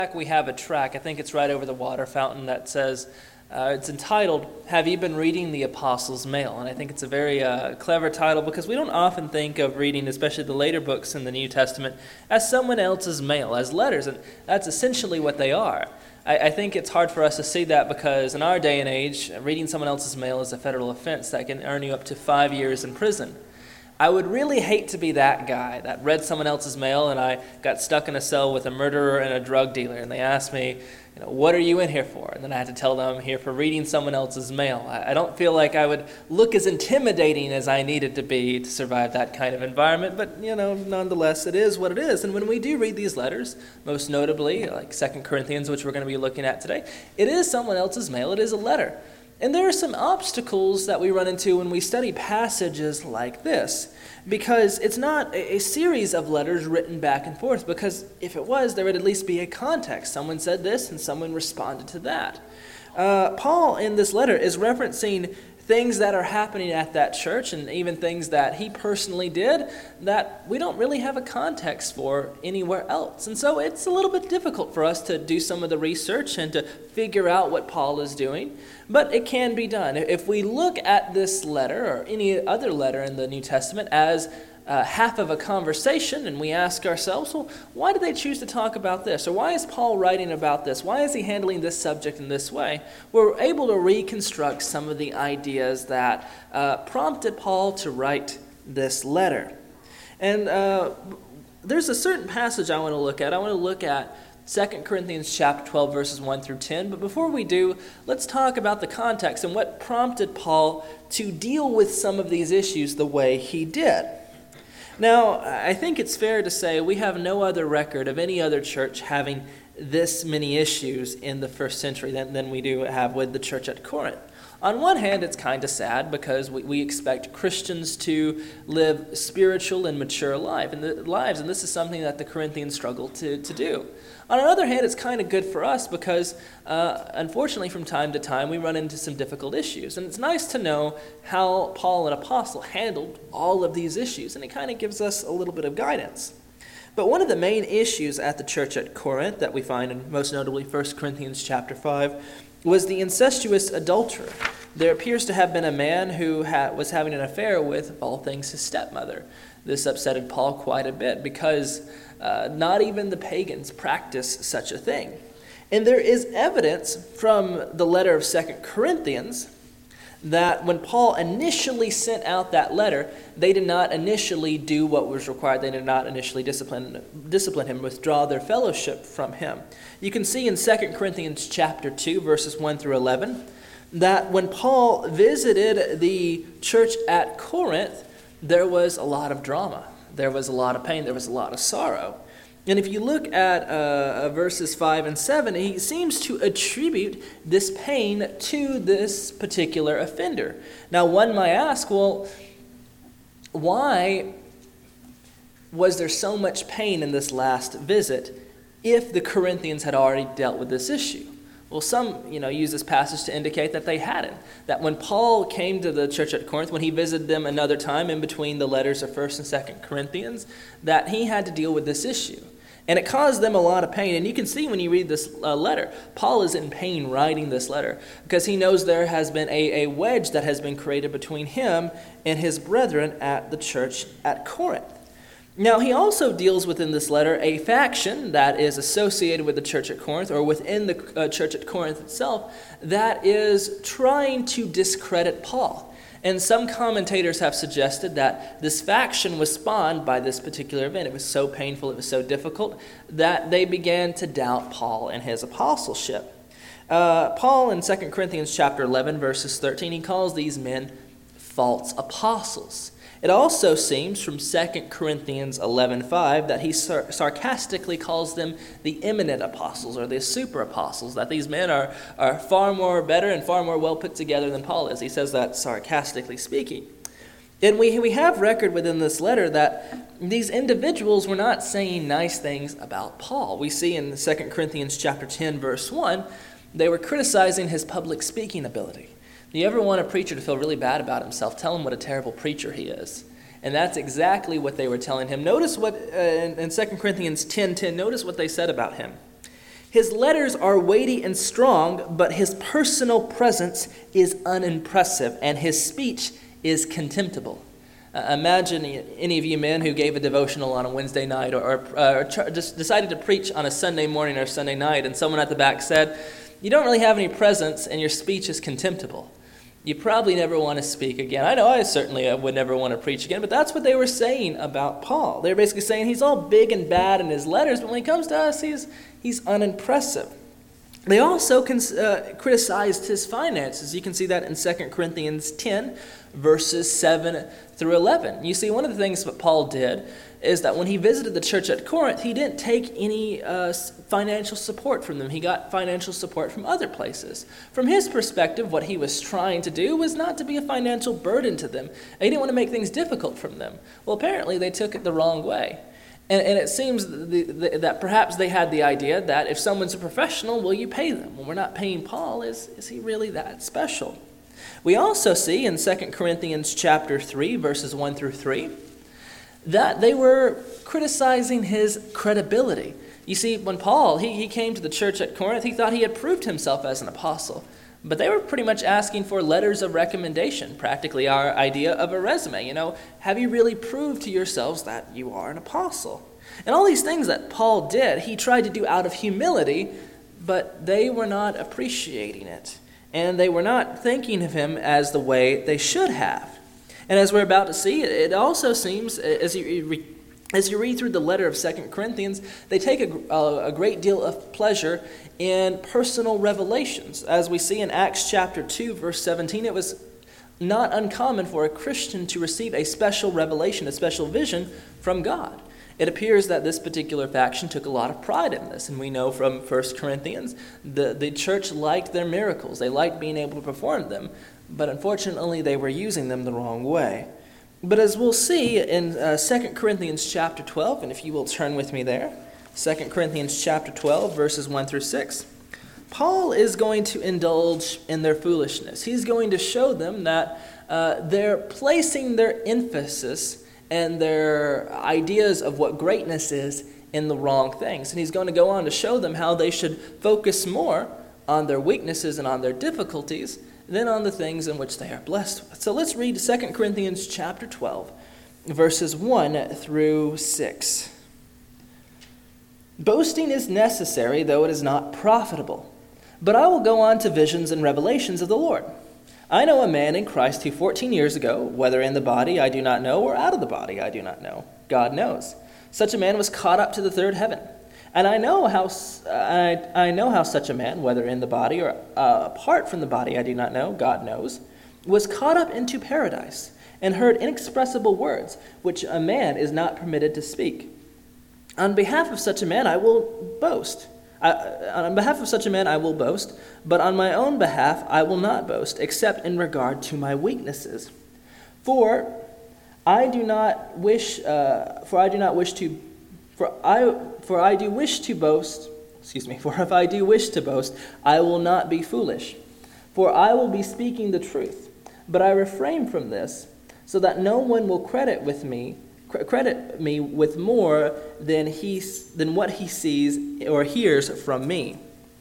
We have a track, I think it's right over the water fountain, that says, it's entitled, "Have You Been Reading the Apostles' Mail?" And I think it's a very clever title because we don't often think of reading, especially the later books in the New Testament, as someone else's mail, as letters, and that's essentially what they are. I think it's hard for us to see that because in our day and age, reading someone else's mail is a federal offense that can earn you up to 5 years in prison. I would really hate to be that guy that read someone else's mail and I got stuck in a cell with a murderer and a drug dealer and they asked me, what are you in here for? And then I had to tell them I'm here for reading someone else's mail. I don't feel like I would look as intimidating as I needed to be to survive that kind of environment, but nonetheless, it is what it is. And when we do read these letters, most notably like 2 Corinthians, which we're going to be looking at today, it is someone else's mail. It is a letter. And there are some obstacles that we run into when we study passages like this, because it's not a series of letters written back and forth, because if it was, there would at least be a context. Someone said this and someone responded to that. Paul in this letter is referencing things that are happening at that church and even things that he personally did that we don't really have a context for anywhere else. And so it's a little bit difficult for us to do some of the research and to figure out what Paul is doing, but it can be done. If we look at this letter or any other letter in the New Testament as half of a conversation, and we ask ourselves, well, why did they choose to talk about this? Or why is Paul writing about this? Why is he handling this subject in this way? We're able to reconstruct some of the ideas that prompted Paul to write this letter. And there's a certain passage I want to look at. I want to look at 2 Corinthians chapter 12, verses 1 through 10. But before we do, let's talk about the context and what prompted Paul to deal with some of these issues the way he did. Now, I think it's fair to say we have no other record of any other church having this many issues in the first century than we do have with the church at Corinth. On one hand, it's kind of sad because we expect Christians to live spiritual and mature lives, and this is something that the Corinthians struggle to do. On another hand, it's kind of good for us because, unfortunately, from time to time, we run into some difficult issues. And it's nice to know how Paul, an apostle, handled all of these issues, and it kind of gives us a little bit of guidance. But one of the main issues at the church at Corinth that we find in most notably 1 Corinthians chapter 5 was the incestuous adulterer. There appears to have been a man who was having an affair with, of all things, his stepmother. This upsetted Paul quite a bit because not even the pagans practice such a thing. And there is evidence from the letter of 2 Corinthians that when Paul initially sent out that letter, they did not initially do what was required. They did not initially discipline him, withdraw their fellowship from him. You can see in 2 Corinthians chapter 2, verses 1 through 11, that when Paul visited the church at Corinth, there was a lot of drama. There was a lot of pain. There was a lot of sorrow. And if you look at verses 5 and 7, he seems to attribute this pain to this particular offender. Now, one might ask, well, why was there so much pain in this last visit if the Corinthians had already dealt with this issue? Well, some, use this passage to indicate that they hadn't. That when Paul came to the church at Corinth, when he visited them another time in between the letters of 1 and 2 Corinthians, that he had to deal with this issue. And it caused them a lot of pain. And you can see when you read this letter, Paul is in pain writing this letter because he knows there has been a wedge that has been created between him and his brethren at the church at Corinth. Now, he also deals within this letter a faction that is associated with the church at Corinth, or within the church at Corinth itself, that is trying to discredit Paul. And some commentators have suggested that this faction was spawned by this particular event. It was so painful, it was so difficult, that they began to doubt Paul and his apostleship. Paul in 2 Corinthians chapter 11, verses 13, he calls these men false apostles. It also seems from 2 Corinthians 11:5 that he sarcastically calls them the eminent apostles or the super apostles, that these men are far more better and far more well put together than Paul is. He says that sarcastically speaking. And we have record within this letter that these individuals were not saying nice things about Paul. We see in 2 Corinthians chapter 10, verse 1, they were criticizing his public speaking ability. Do you ever want a preacher to feel really bad about himself? Tell him what a terrible preacher he is. And that's exactly what they were telling him. Notice what, in 2 Corinthians 10:10, notice what they said about him. His letters are weighty and strong, but his personal presence is unimpressive, and his speech is contemptible. Imagine any of you men who gave a devotional on a Wednesday night or just decided to preach on a Sunday morning or Sunday night, and someone at the back said, "You don't really have any presence and your speech is contemptible. You probably never want to speak again." I know I certainly would never want to preach again, but that's what they were saying about Paul. They were basically saying he's all big and bad in his letters, but when he comes to us, he's unimpressive. They also criticized his finances. You can see that in 2 Corinthians 10, verses 7 through 11. You see, one of the things that Paul did is that when he visited the church at Corinth, he didn't take any financial support from them. He got financial support from other places. From his perspective, what he was trying to do was not to be a financial burden to them. He didn't want to make things difficult from them. Well, apparently they took it the wrong way. And it seems that perhaps they had the idea that if someone's a professional, well, you pay them. Well, we're not paying Paul. Is he really that special? We also see in 2 Corinthians chapter 3, verses 1 through 3, that they were criticizing his credibility. You see, when Paul, he came to the church at Corinth, he thought he had proved himself as an apostle. But they were pretty much asking for letters of recommendation, practically our idea of a resume. Have you really proved to yourselves that you are an apostle? And all these things that Paul did, he tried to do out of humility, but they were not appreciating it. And they were not thinking of him as the way they should have. And as we're about to see, it also seems, as you read through the letter of 2 Corinthians, they take a great deal of pleasure in personal revelations. As we see in Acts chapter 2, verse 17, it was not uncommon for a Christian to receive a special revelation, a special vision from God. It appears that this particular faction took a lot of pride in this, and we know from 1 Corinthians, the church liked their miracles. They liked being able to perform them, but unfortunately they were using them the wrong way. But as we'll see in 2 Corinthians chapter 12, and if you will turn with me there, 2 Corinthians chapter 12, verses 1 through 6, Paul is going to indulge in their foolishness. He's going to show them that they're placing their emphasis and their ideas of what greatness is in the wrong things. And he's going to go on to show them how they should focus more on their weaknesses and on their difficulties than on the things in which they are blessed with. So let's read 2 Corinthians chapter 12, verses 1 through 6. "Boasting is necessary, though it is not profitable. But I will go on to visions and revelations of the Lord. I know a man in Christ who 14 years ago, whether in the body I do not know, or out of the body I do not know, God knows, such a man was caught up to the third heaven. And I know how such a man, whether in the body or apart from the body I do not know, God knows, was caught up into paradise, and heard inexpressible words, which a man is not permitted to speak. On behalf of such a man I will boast. On behalf of such a man I will boast, but on my own behalf I will not boast, except in regard to my weaknesses. For I do wish to boast, I will not be foolish. For I will be speaking the truth, but I refrain from this, so that no one will credit me with more than what he sees or hears from me."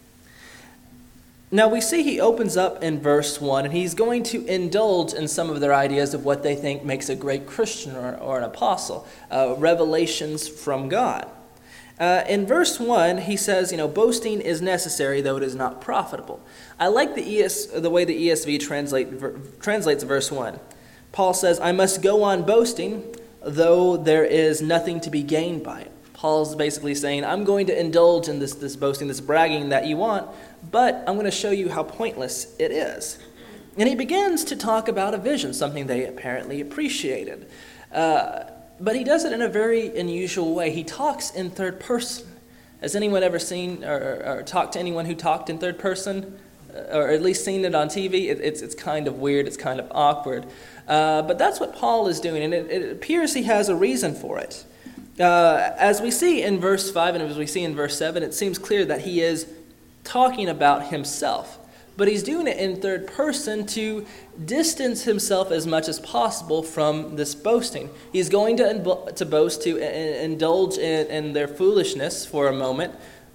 Now we see he opens up in verse 1, and he's going to indulge in some of their ideas of what they think makes a great Christian or an apostle, revelations from God. In verse 1, he says, boasting is necessary, though it is not profitable. I like the way the ESV translates verse 1. Paul says, "I must go on boasting, though there is nothing to be gained by it." Paul's basically saying, I'm going to indulge in this boasting, this bragging that you want, but I'm going to show you how pointless it is. And he begins to talk about a vision, something they apparently appreciated. But he does it in a very unusual way. He talks in third person. Has anyone ever seen or talked to anyone who talked in third person? Or at least seen it on TV? It's kind of weird. It's kind of awkward. But that's what Paul is doing, and it appears he has a reason for it. As we see in verse 5 and as we see in verse 7, it seems clear that he is talking about himself. But he's doing it in third person to distance himself as much as possible from this boasting. He's going to boast, to indulge in their foolishness for a moment,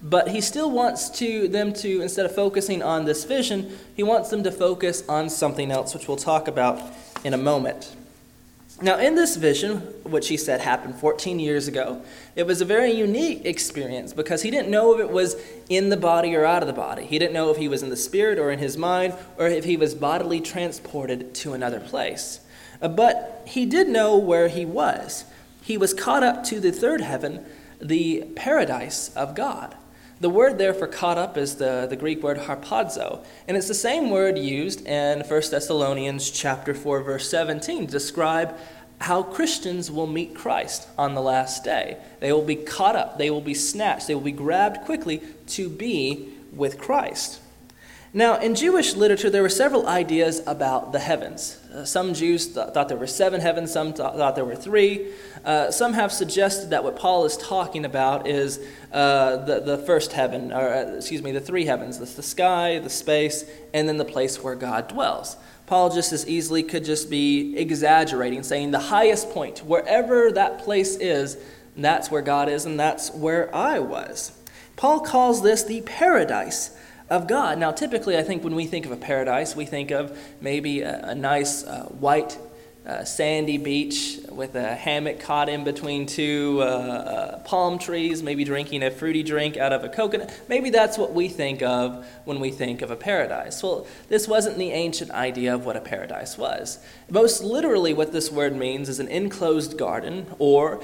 But he still wants them to, instead of focusing on this vision, he wants them to focus on something else, which we'll talk about in a moment. Now, in this vision, which he said happened 14 years ago, it was a very unique experience because he didn't know if it was in the body or out of the body. He didn't know if he was in the spirit or in his mind or if he was bodily transported to another place. But he did know where he was. He was caught up to the third heaven, the paradise of God. The word there for caught up is the Greek word harpazo, and it's the same word used in 1 Thessalonians chapter 4, verse 17 to describe how Christians will meet Christ on the last day. They will be caught up, they will be snatched, they will be grabbed quickly to be with Christ. Now, in Jewish literature, there were several ideas about the heavens. Some Jews thought there were 7 heavens, some thought there were 3. Some have suggested that what Paul is talking about is the first heaven, the 3 heavens, the sky, the space, and then the place where God dwells. Paul just as easily could just be exaggerating, saying the highest point, wherever that place is, that's where God is, and that's where I was. Paul calls this the paradise of God. Now, typically, I think when we think of a paradise, we think of maybe a nice white sandy beach with a hammock caught in between 2 palm trees, maybe drinking a fruity drink out of a coconut. Maybe that's what we think of when we think of a paradise. Well, this wasn't the ancient idea of what a paradise was. Most literally, what this word means is an enclosed garden or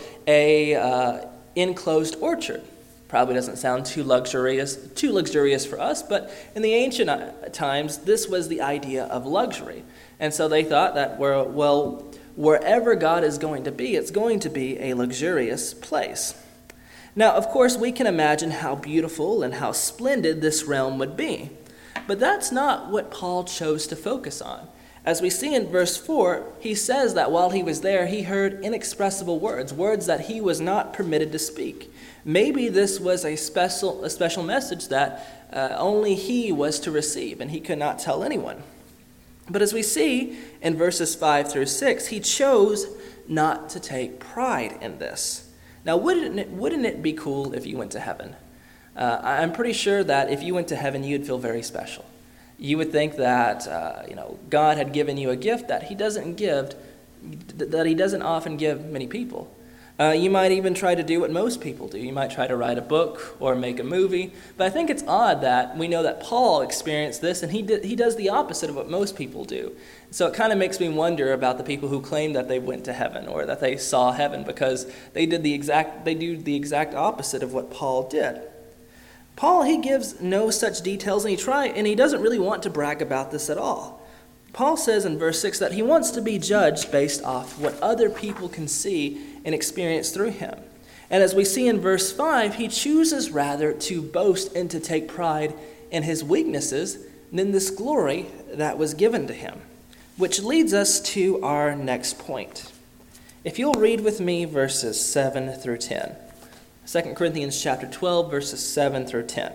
a enclosed orchard. Probably doesn't sound too luxurious for us, but in the ancient times, this was the idea of luxury. And so they thought that, wherever God is going to be, it's going to be a luxurious place. Now, of course, we can imagine how beautiful and how splendid this realm would be. But that's not what Paul chose to focus on. As we see in verse 4, he says that while he was there, he heard inexpressible words that he was not permitted to speak. Maybe this was a special message that only he was to receive, and he could not tell anyone. But as we see in verses 5 through 6, he chose not to take pride in this. Now, wouldn't it be cool if you went to heaven? I'm pretty sure that if you went to heaven, you'd feel very special. You would think that God had given you a gift that he doesn't often give many people. You might even try to do what most people do. You might try to write a book or make a movie. But I think it's odd that we know that Paul experienced this, and he does the opposite of what most people do. So it kind of makes me wonder about the people who claim that they went to heaven or that they saw heaven, because they do the exact opposite of what Paul did. Paul, he gives no such details, and he doesn't really want to brag about this at all. Paul says in verse 6 that he wants to be judged based off what other people can see and experience through him. And as we see in verse 5, he chooses rather to boast and to take pride in his weaknesses than this glory that was given to him. Which leads us to our next point. If you'll read with me verses 7 through 10. 2 Corinthians chapter 12, verses 7 through 10.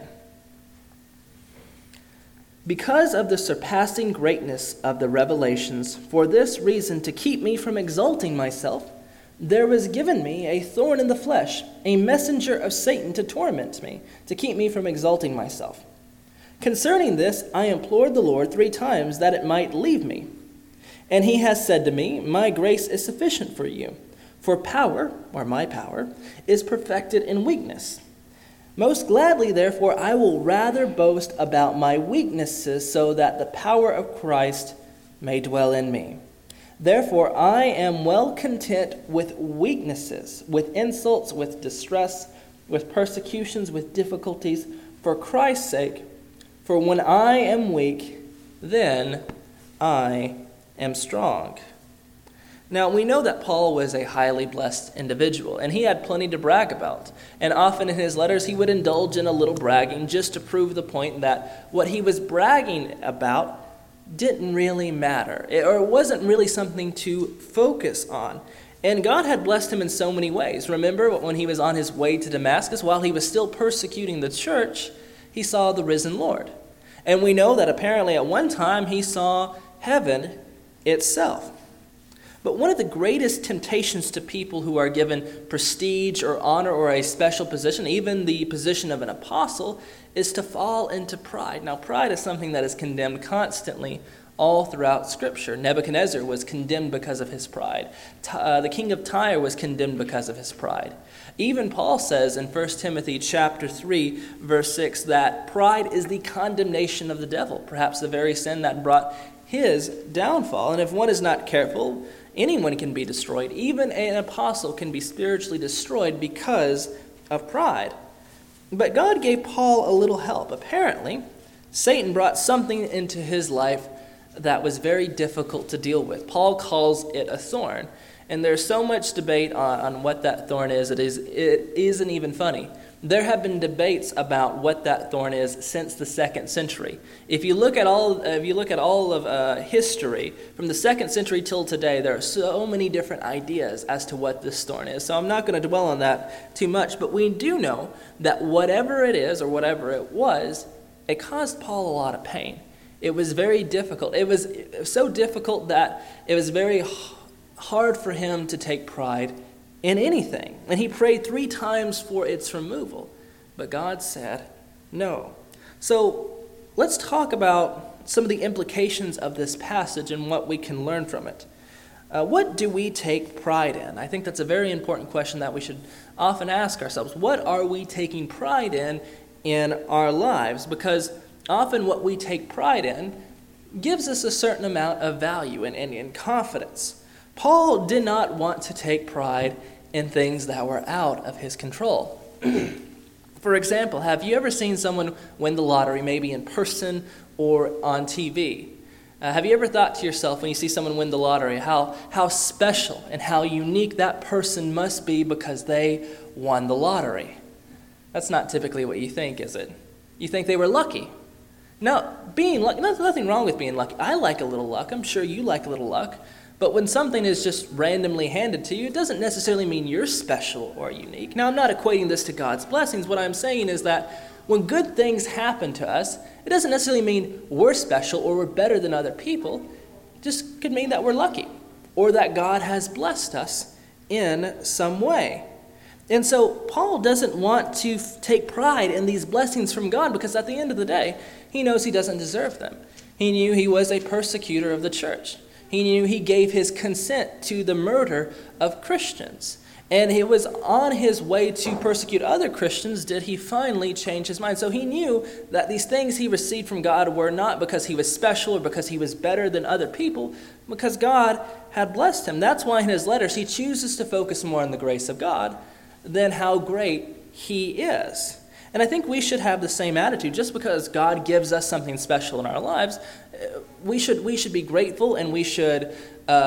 Because of the surpassing greatness of the revelations, for this reason, to keep me from exalting myself, there was given me a thorn in the flesh, a messenger of Satan to torment me, to keep me from exalting myself. Concerning this, I implored the Lord 3 times that it might leave me. And he has said to me, my grace is sufficient for you, for power, or my power, is perfected in weakness. Most gladly, therefore, I will rather boast about my weaknesses, so that the power of Christ may dwell in me. Therefore, I am well content with weaknesses, with insults, with distress, with persecutions, with difficulties, for Christ's sake. For when I am weak, then I am strong. Now, we know that Paul was a highly blessed individual, and he had plenty to brag about. And often in his letters, he would indulge in a little bragging just to prove the point that what he was bragging about didn't really matter, or it wasn't really something to focus on. And God had blessed him in so many ways. Remember when he was on his way to Damascus, while he was still persecuting the church, he saw the risen Lord. And we know that apparently at one time he saw heaven itself. But one of the greatest temptations to people who are given prestige or honor or a special position, even the position of an apostle, is to fall into pride. Now, pride is something that is condemned constantly all throughout Scripture. Nebuchadnezzar was condemned because of his pride. The king of Tyre was condemned because of his pride. Even Paul says in 1 Timothy chapter 3, verse 6, that pride is the condemnation of the devil, perhaps the very sin that brought his downfall. And if one is not careful, anyone can be destroyed. Even an apostle can be spiritually destroyed because of pride. But God gave Paul a little help. Apparently, Satan brought something into his life that was very difficult to deal with. Paul calls it a thorn. And there's so much debate on what that thorn is, it isn't even funny. There have been debates about what that thorn is since the 2nd century. If you look at all of history, from the 2nd century till today, there are so many different ideas as to what this thorn is. So I'm not going to dwell on that too much, but we do know that whatever it is or whatever it was, it caused Paul a lot of pain. It was very difficult. It was so difficult that it was very hard for him to take pride in anything. And he prayed 3 times for its removal. But God said no. So let's talk about some of the implications of this passage and what we can learn from it. What do we take pride in? I think that's a very important question that we should often ask ourselves. What are we taking pride in our lives? Because often what we take pride in gives us a certain amount of value and confidence. Paul did not want to take pride in things that were out of his control. For example, have you ever seen someone win the lottery, maybe in person or on TV? Have you ever thought to yourself when you see someone win the lottery how special and how unique that person must be because they won the lottery? That's not typically what you think, is it? You think they were lucky. No, being lucky, there's nothing wrong with being lucky. I like a little luck. I'm sure you like a little luck. But when something is just randomly handed to you, it doesn't necessarily mean you're special or unique. Now, I'm not equating this to God's blessings. What I'm saying is that when good things happen to us, it doesn't necessarily mean we're special or we're better than other people. It just could mean that we're lucky or that God has blessed us in some way. And so Paul doesn't want to take pride in these blessings from God because at the end of the day, he knows he doesn't deserve them. He knew he was a persecutor of the church. He knew he gave his consent to the murder of Christians. And he was on his way to persecute other Christians did he finally change his mind. So he knew that these things he received from God were not because he was special or because he was better than other people, because God had blessed him. That's why in his letters he chooses to focus more on the grace of God than how great he is. And I think we should have the same attitude. Just because God gives us something special in our lives, we should be grateful, and we should,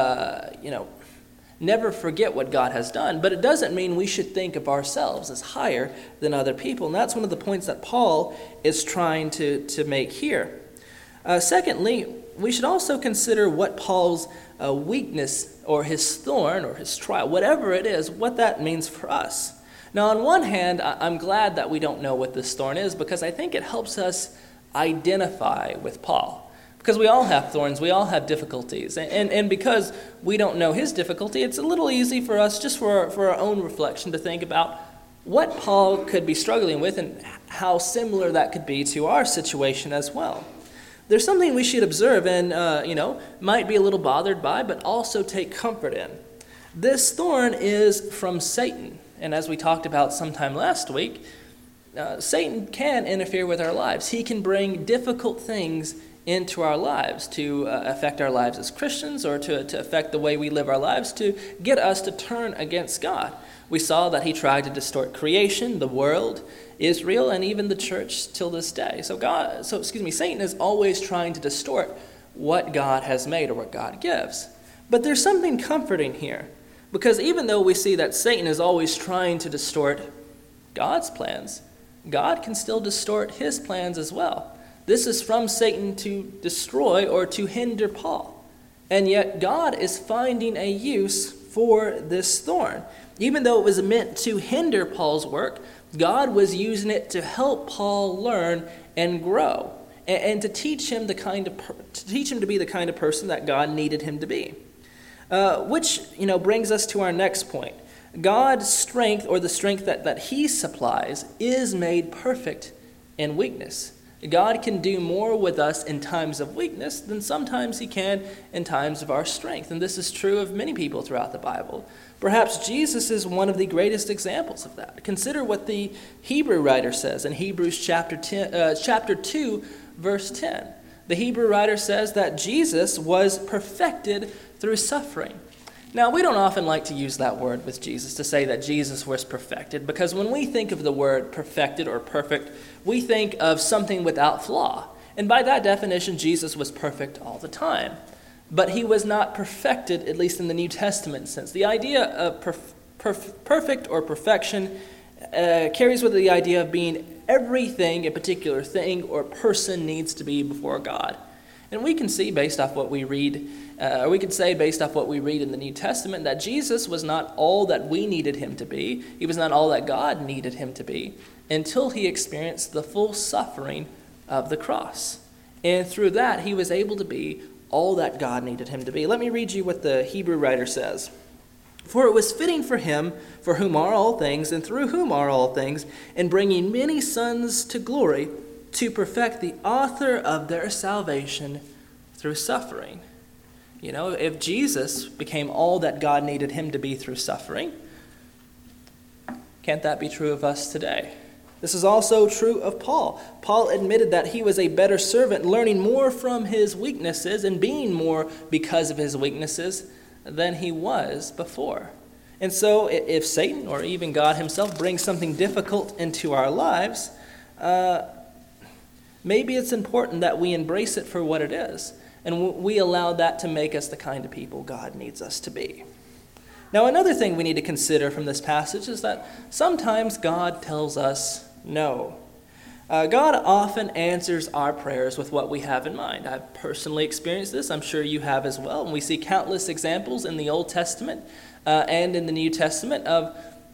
never forget what God has done. But it doesn't mean we should think of ourselves as higher than other people. And that's one of the points that Paul is trying to make here. Secondly, we should also consider what Paul's weakness or his thorn or his trial, whatever it is, what that means for us. Now, on one hand, I'm glad that we don't know what this thorn is because I think it helps us identify with Paul. Because we all have thorns, we all have difficulties. And because we don't know his difficulty, it's a little easy for us, just for our own reflection, to think about what Paul could be struggling with and how similar that could be to our situation as well. There's something we should observe and, might be a little bothered by, but also take comfort in. This thorn is from Satan. And as we talked about sometime last week, Satan can interfere with our lives. He can bring difficult things into our lives to affect our lives as Christians or to affect the way we live our lives, to get us to turn against God. We saw that he tried to distort creation, the world, Israel, and even the church till this day. Satan is always trying to distort what God has made or what God gives. But there's something comforting here. Because even though we see that Satan is always trying to distort God's plans, God can still distort his plans as well. This is from Satan to destroy or to hinder Paul. And yet God is finding a use for this thorn. Even though it was meant to hinder Paul's work, God was using it to help Paul learn and grow, and to teach him to be the kind of person that God needed him to be. Which brings us to our next point. God's strength, or the strength that he supplies, is made perfect in weakness. God can do more with us in times of weakness than sometimes he can in times of our strength. And this is true of many people throughout the Bible. Perhaps Jesus is one of the greatest examples of that. Consider what the Hebrew writer says in Hebrews chapter 2, verse 10. The Hebrew writer says that Jesus was perfected through suffering. Now, we don't often like to use that word with Jesus, to say that Jesus was perfected, because when we think of the word perfected or perfect, we think of something without flaw. And by that definition, Jesus was perfect all the time. But he was not perfected, at least in the New Testament sense. The idea of perfect or perfection carries with it the idea of being everything a particular thing or person needs to be before God. And we can see based off what we read, or we could say based off what we read in the New Testament, that Jesus was not all that we needed him to be. He was not all that God needed him to be until he experienced the full suffering of the cross. And through that, he was able to be all that God needed him to be. Let me read you what the Hebrew writer says. For it was fitting for him, for whom are all things, and through whom are all things, in bringing many sons to glory, to perfect the author of their salvation through suffering. If Jesus became all that God needed him to be through suffering, can't that be true of us today? This is also true of Paul. Paul admitted that he was a better servant, learning more from his weaknesses and being more because of his weaknesses than he was before. And so if Satan or even God himself brings something difficult into our lives, maybe it's important that we embrace it for what it is, and we allow that to make us the kind of people God needs us to be. Now, another thing we need to consider from this passage is that sometimes God tells us no. God often answers our prayers with what we have in mind. I've personally experienced this. I'm sure you have as well. And we see countless examples in the Old Testament and in the New Testament of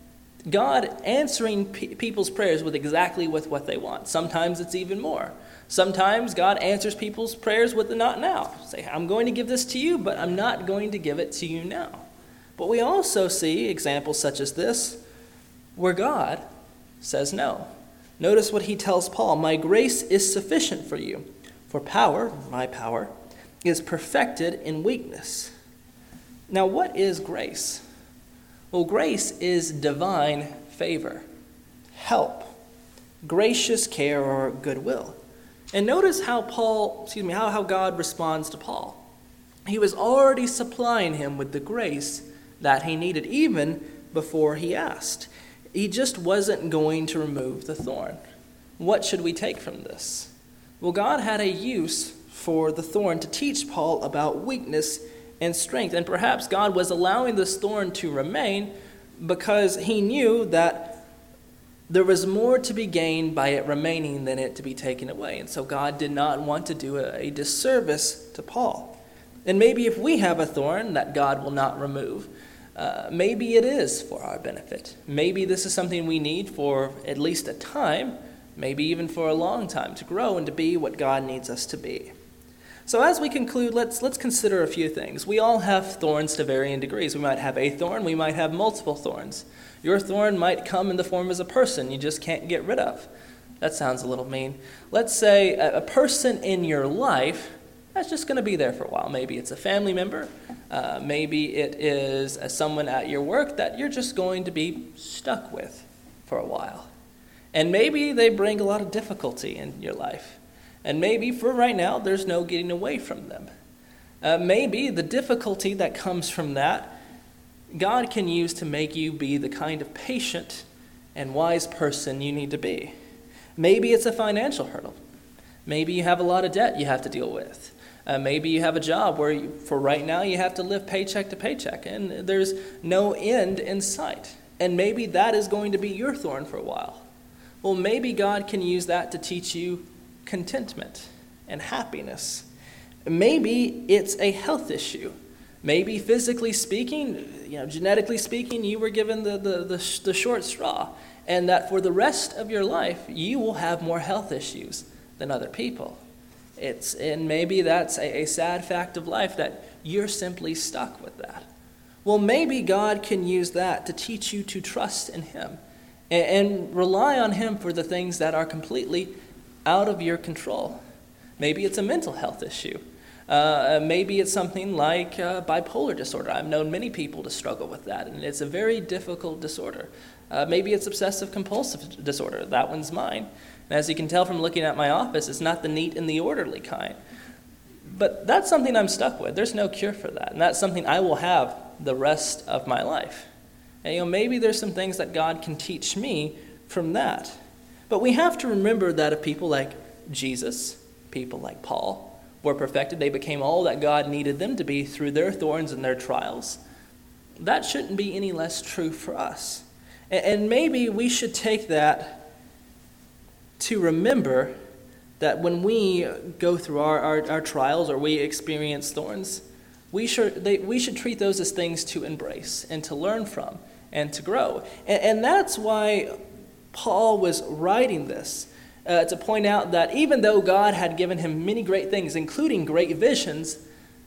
God answering people's prayers with exactly with what they want. Sometimes it's even more. Sometimes God answers people's prayers with the not now. Say, I'm going to give this to you, but I'm not going to give it to you now. But we also see examples such as this where God says no. Notice what he tells Paul. My grace is sufficient for you, for my power, is perfected in weakness. Now, what is grace? Well, grace is divine favor, help, gracious care, or goodwill. And notice how how God responds to Paul. He was already supplying him with the grace that he needed, even before he asked. He just wasn't going to remove the thorn. What should we take from this? Well, God had a use for the thorn to teach Paul about weakness and strength. And perhaps God was allowing this thorn to remain because he knew that there was more to be gained by it remaining than it to be taken away. And so God did not want to do a disservice to Paul. And maybe if we have a thorn that God will not remove, maybe it is for our benefit. Maybe this is something we need for at least a time, maybe even for a long time, to grow and to be what God needs us to be. So as we conclude, let's consider a few things. We all have thorns to varying degrees. We might have a thorn, we might have multiple thorns. Your thorn might come in the form as a person you just can't get rid of. That sounds a little mean. Let's say a person in your life that's just going to be there for a while. Maybe it's a family member. Maybe it is someone at your work that you're just going to be stuck with for a while. And maybe they bring a lot of difficulty in your life. And maybe for right now, there's no getting away from them. Maybe the difficulty that comes from that, God can use to make you be the kind of patient and wise person you need to be. Maybe it's a financial hurdle. Maybe you have a lot of debt you have to deal with. Maybe you have a job where for right now you have to live paycheck to paycheck and there's no end in sight. And maybe that is going to be your thorn for a while. Well, maybe God can use that to teach you contentment and happiness. Maybe it's a health issue. Maybe physically speaking, genetically speaking, you were given the short straw. And that for the rest of your life, you will have more health issues than other people. And maybe that's a sad fact of life that you're simply stuck with that. Well, maybe God can use that to teach you to trust in him and rely on him for the things that are completely out of your control. Maybe it's a mental health issue. Maybe it's something like bipolar disorder. I've known many people to struggle with that, and it's a very difficult disorder. Maybe it's obsessive compulsive disorder. That one's mine. And as you can tell from looking at my office, it's not the neat and the orderly kind. But that's something I'm stuck with. There's no cure for that. And that's something I will have the rest of my life. And maybe there's some things that God can teach me from that. But we have to remember that if people like Jesus, people like Paul, were perfected, they became all that God needed them to be through their thorns and their trials, that shouldn't be any less true for us. And maybe we should take that to remember that when we go through our trials or we experience thorns, we should treat those as things to embrace and to learn from and to grow. And that's why Paul was writing this, to point out that even though God had given him many great things, including great visions,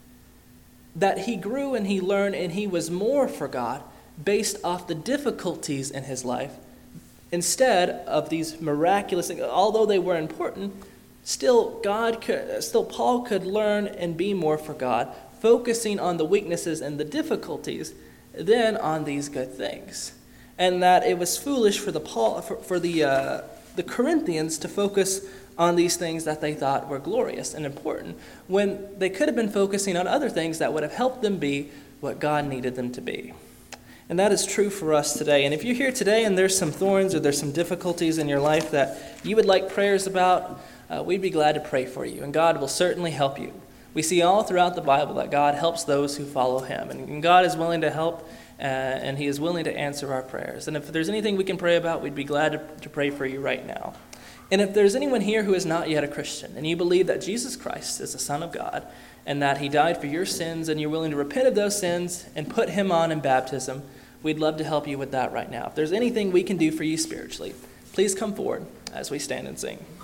that he grew and he learned and he was more for God based off the difficulties in his life instead of these miraculous things. Although they were important, still Paul could learn and be more for God, focusing on the weaknesses and the difficulties than on these good things. And that it was foolish for the Corinthians to focus on these things that they thought were glorious and important, when they could have been focusing on other things that would have helped them be what God needed them to be. And that is true for us today. And if you're here today and there's some thorns or there's some difficulties in your life that you would like prayers about, we'd be glad to pray for you. And God will certainly help you. We see all throughout the Bible that God helps those who follow him. And God is willing to help, and he is willing to answer our prayers. And if there's anything we can pray about, we'd be glad to pray for you right now. And if there's anyone here who is not yet a Christian, and you believe that Jesus Christ is the Son of God, and that he died for your sins, and you're willing to repent of those sins and put him on in baptism, we'd love to help you with that right now. If there's anything we can do for you spiritually, please come forward as we stand and sing.